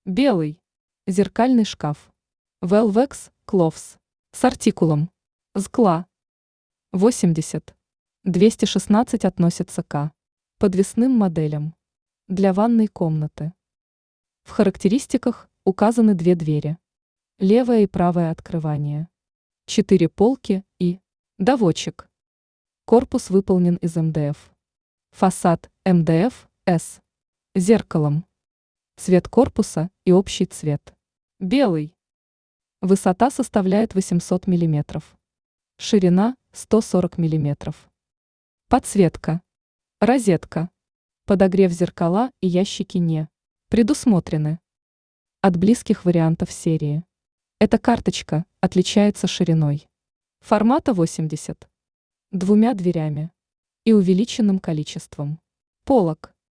Белый. Зеркальный шкаф. Velvex Cloths. С артикулом. ЗКЛА. 80. 216 относится к подвесным моделям для ванной комнаты. В характеристиках указаны две двери. Левое и правое открывание. 4 полки и доводчик. Корпус выполнен из МДФ. Фасад МДФ С. Зеркалом. Цвет корпуса и общий цвет. Белый. Высота составляет 800 мм. Ширина 140 мм. Подсветка. Розетка. Подогрев зеркала и ящики не предусмотрены. От близких вариантов серии. Эта карточка отличается шириной формата 80, двумя дверями и увеличенным количеством полок.